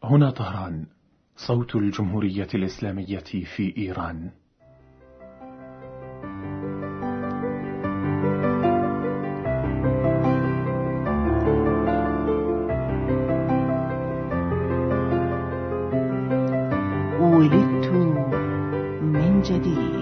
هنا طهران، صوت الجمهورية الإسلامية في إيران. ولدت من جديد.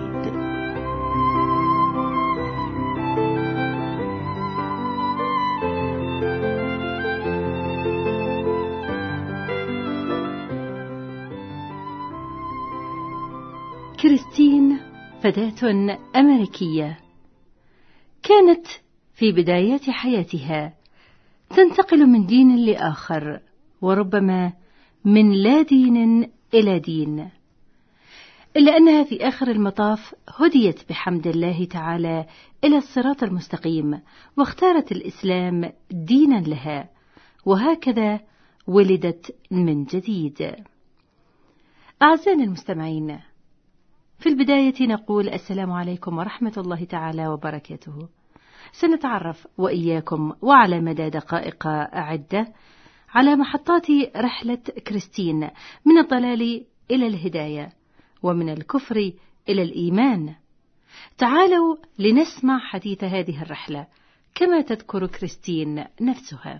كريستين فتاة أمريكية كانت في بدايات حياتها تنتقل من دين لآخر، وربما من لا دين إلى دين، إلا أنها في آخر المطاف هديت بحمد الله تعالى إلى الصراط المستقيم، واختارت الإسلام دينا لها، وهكذا ولدت من جديد. أعزائنا المستمعين، في البداية نقول السلام عليكم ورحمة الله تعالى وبركاته. سنتعرف وإياكم وعلى مدى دقائق عدة على محطات رحلة كريستين من الضلال إلى الهداية، ومن الكفر إلى الإيمان. تعالوا لنسمع حديث هذه الرحلة كما تذكر كريستين نفسها.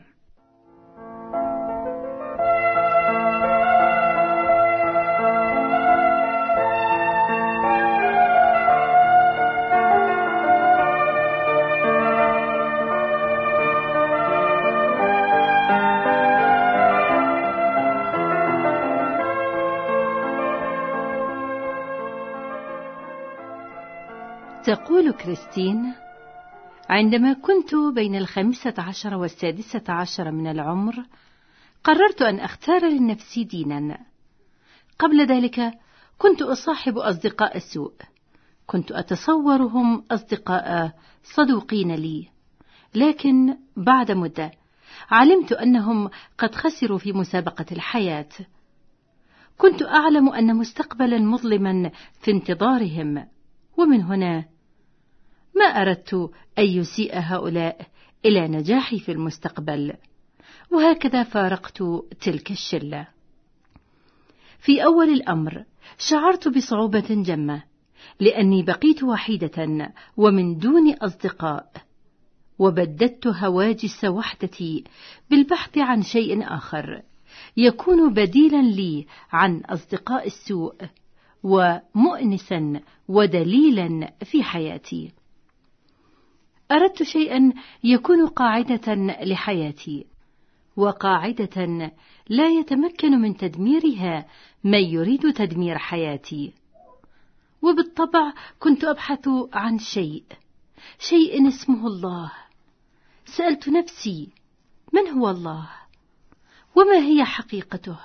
تقول كريستين: عندما كنت بين 15 و16 من العمر، قررت أن أختار لنفسي دينا. قبل ذلك كنت أصاحب أصدقاء السوء، كنت أتصورهم أصدقاء صدوقين لي، لكن بعد مدة علمت أنهم قد خسروا في مسابقة الحياة. كنت أعلم أن مستقبلا مظلما في انتظارهم، ومن هنا ما أردت أن يسيء هؤلاء إلى نجاحي في المستقبل، وهكذا فارقت تلك الشلة. في أول الأمر شعرت بصعوبة جمة، لأني بقيت وحيدة ومن دون أصدقاء، وبددت هواجس وحدتي بالبحث عن شيء آخر يكون بديلا لي عن أصدقاء السوء، ومؤنسا ودليلا في حياتي. أردت شيئا يكون قاعدة لحياتي، وقاعدة لا يتمكن من تدميرها من يريد تدمير حياتي. وبالطبع كنت أبحث عن شيء اسمه الله. سألت نفسي: من هو الله؟ وما هي حقيقته؟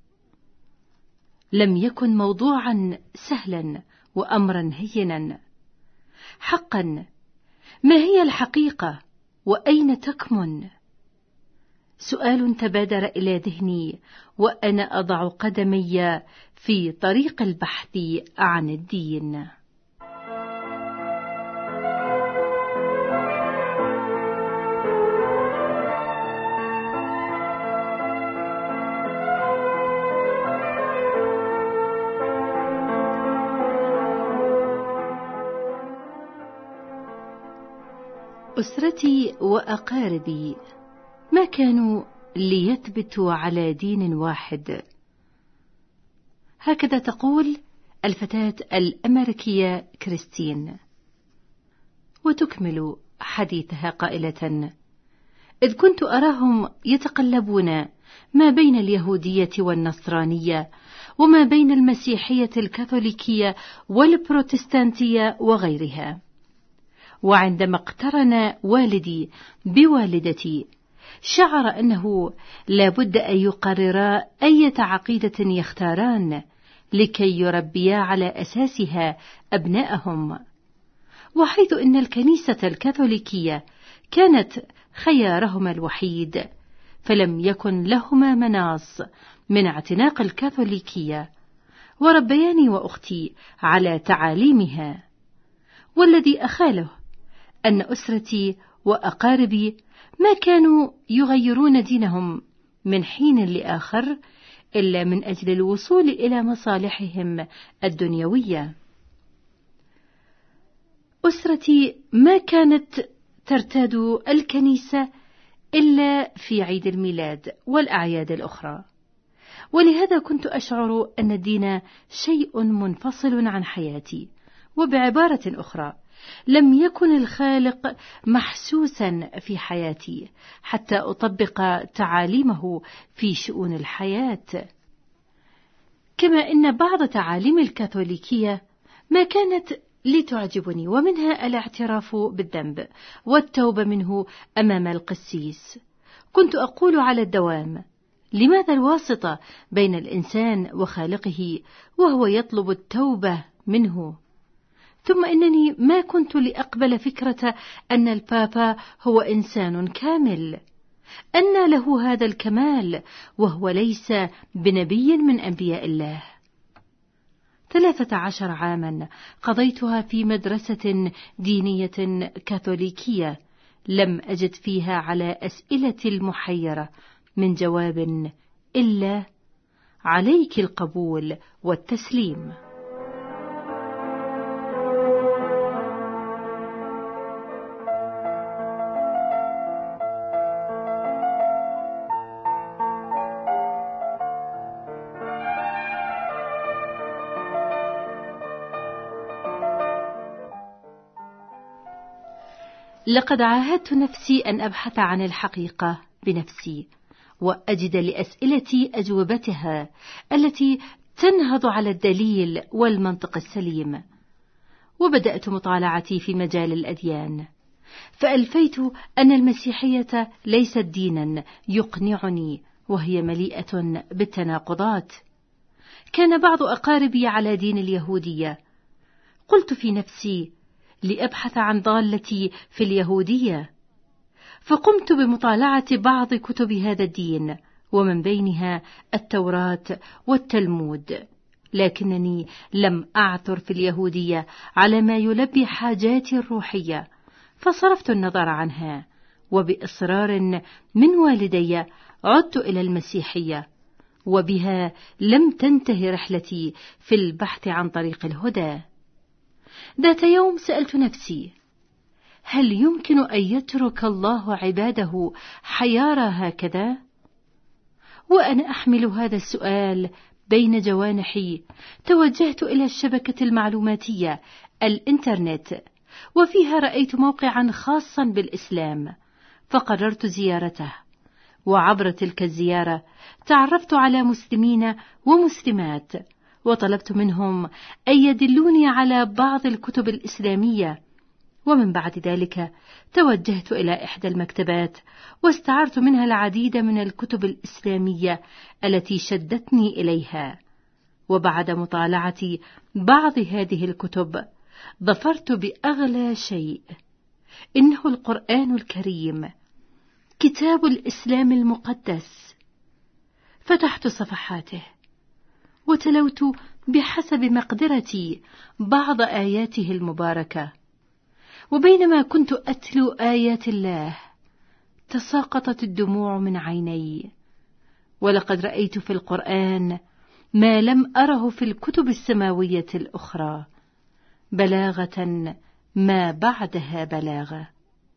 لم يكن موضوعا سهلا وأمرا هينا. حقا، ما هي الحقيقة وأين تكمن؟ سؤال تبادر إلى ذهني وأنا أضع قدمي في طريق البحث عن الدين. أسرتي وأقاربي ما كانوا ليثبتوا على دين واحد. هكذا تقول الفتاة الأمريكية كريستين، وتكمل حديثها قائلة: إذ كنت أراهم يتقلبون ما بين اليهودية والنصرانية، وما بين المسيحية الكاثوليكية والبروتستانتية وغيرها. وعندما اقترن والدي بوالدتي، شعر أنه لا بد أن يقررا أي عقيدة يختاران لكي يربيا على أساسها أبناءهم. وحيث أن الكنيسة الكاثوليكية كانت خيارهما الوحيد، فلم يكن لهما مناص من اعتناق الكاثوليكية، وربياني وأختي على تعاليمها. والذي أخاله أن أسرتي وأقاربي ما كانوا يغيرون دينهم من حين لآخر إلا من أجل الوصول إلى مصالحهم الدنيوية. أسرتي ما كانت ترتاد الكنيسة إلا في عيد الميلاد والأعياد الأخرى، ولهذا كنت أشعر أن الدين شيء منفصل عن حياتي، وبعبارة أخرى لم يكن الخالق محسوسا في حياتي حتى أطبق تعاليمه في شؤون الحياة. كما إن بعض تعاليم الكاثوليكية ما كانت لتعجبني، ومنها الاعتراف بالذنب والتوبة منه أمام القسيس. كنت أقول على الدوام: لماذا الواسطة بين الإنسان وخالقه وهو يطلب التوبة منه؟ ثم إنني ما كنت لأقبل فكرة أن البابا هو إنسان كامل. أن له هذا الكمال وهو ليس بنبي من أنبياء الله؟ 13 عاما قضيتها في مدرسة دينية كاثوليكية لم أجد فيها على أسئلتي المحيرة من جواب إلا عليك القبول والتسليم. لقد عاهدت نفسي أن أبحث عن الحقيقة بنفسي وأجد لأسئلتي أجوبتها التي تنهض على الدليل والمنطق السليم. وبدأت مطالعتي في مجال الأديان، فألفيت أن المسيحية ليست دينا يقنعني، وهي مليئة بالتناقضات. كان بعض أقاربي على دين اليهودية. قلت في نفسي: لأبحث عن ضالتي في اليهودية، فقمت بمطالعة بعض كتب هذا الدين، ومن بينها التوراة والتلمود، لكنني لم أعثر في اليهودية على ما يلبي حاجاتي الروحية، فصرفت النظر عنها، وبإصرار من والدي عدت إلى المسيحية، وبها لم تنتهي رحلتي في البحث عن طريق الهدى. ذات يوم سألت نفسي: هل يمكن أن يترك الله عباده حيارى هكذا؟ وأنا أحمل هذا السؤال بين جوانحي توجهت إلى الشبكة المعلوماتية الإنترنت، وفيها رأيت موقعا خاصا بالإسلام، فقررت زيارته. وعبر تلك الزيارة تعرفت على مسلمين ومسلمات، وطلبت منهم أن يدلوني على بعض الكتب الإسلامية. ومن بعد ذلك توجهت إلى إحدى المكتبات واستعرت منها العديد من الكتب الإسلامية التي شدتني إليها. وبعد مطالعة بعض هذه الكتب ظفرت بأغلى شيء، إنه القرآن الكريم، كتاب الإسلام المقدس. فتحت صفحاته وتلوت بحسب مقدرتي بعض آياته المباركة، وبينما كنت أتلو آيات الله تساقطت الدموع من عيني. ولقد رأيت في القرآن ما لم أره في الكتب السماوية الأخرى، بلاغة ما بعدها بلاغة.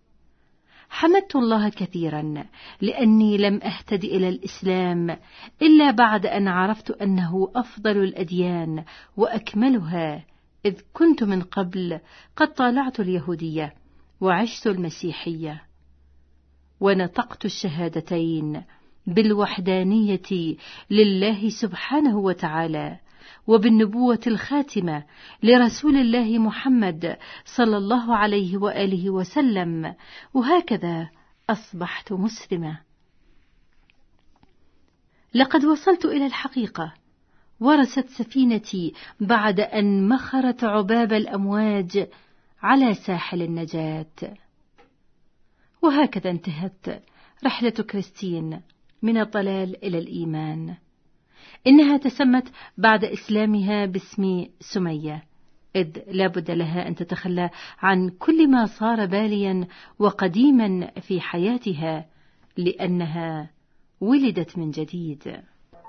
حمدت الله كثيرا لأني لم أهتد إلى الإسلام إلا بعد أن عرفت أنه أفضل الأديان وأكملها، إذ كنت من قبل قد طالعت اليهودية وعشت المسيحية، ونطقت الشهادتين بالوحدانية لله سبحانه وتعالى، وبالنبوة الخاتمة لرسول الله محمد صلى الله عليه وآله وسلم، وهكذا أصبحت مسلمة. لقد وصلت إلى الحقيقة، ورست سفينتي بعد أن مخرت عباب الأمواج على ساحل النجاة. وهكذا انتهت رحلة كريستين من الضلال إلى الإيمان. إنها تسمت بعد إسلامها باسم سمية، إذ لا بد لها أن تتخلى عن كل ما صار باليا وقديما في حياتها، لأنها ولدت من جديد.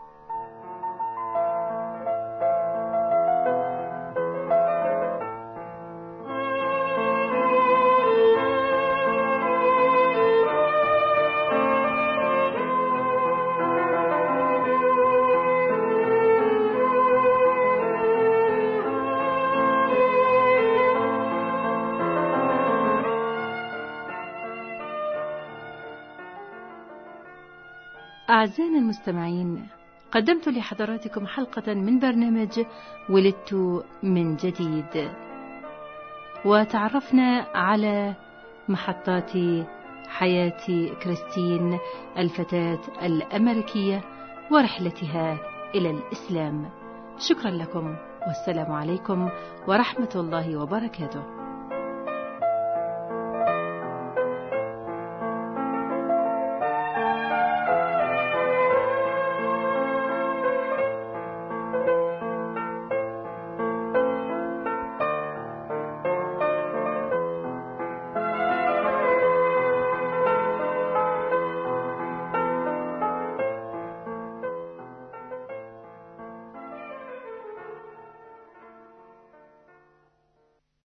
أعزائنا المستمعين، قدمت لحضراتكم حلقة من برنامج ولدت من جديد، وتعرفنا على محطات حياة كريستين الفتاة الأمريكية ورحلتها إلى الإسلام. شكرا لكم، والسلام عليكم ورحمة الله وبركاته.